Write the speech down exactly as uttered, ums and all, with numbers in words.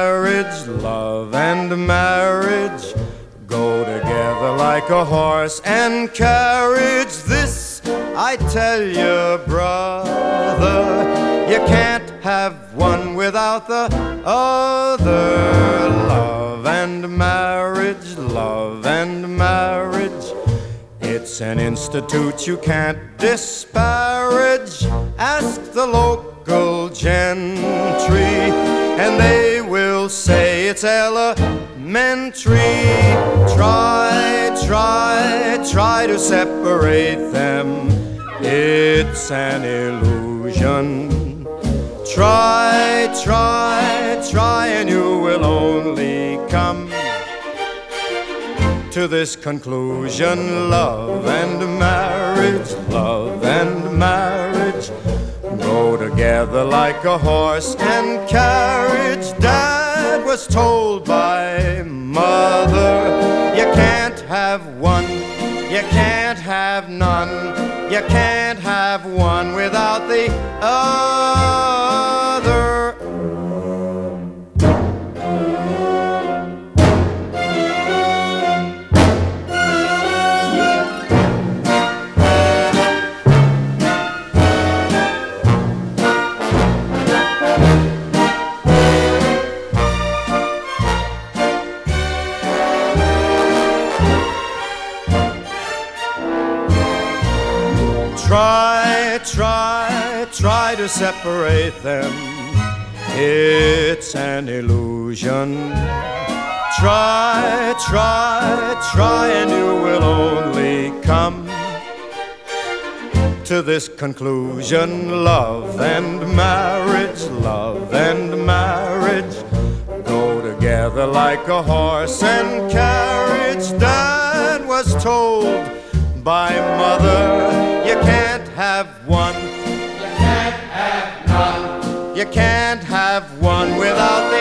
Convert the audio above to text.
marriage, love and marriage go together like a horse and carriage. This I tell you, brother, you can't have one without the other. Love and marriage, love and marriage, it's an institute you can't disparage. Ask the local gentry and they will say it's elementary. Try, try, try to separate them, it's an illusion. Try, try, try, and you will only come to this conclusion. Love and marriage, love and marriage go together like a horse and carriage. Dad was told by mother, you can't have one, you can't have none, you can't have one without the other. Try, try, try to separate them, it's an illusion. Try, try, try, and you will only come to this conclusion. Love and marriage, love and marriage go together like a horse and carriage. Dad was told by mother, you can't have one, you can't have none, you can't have one without the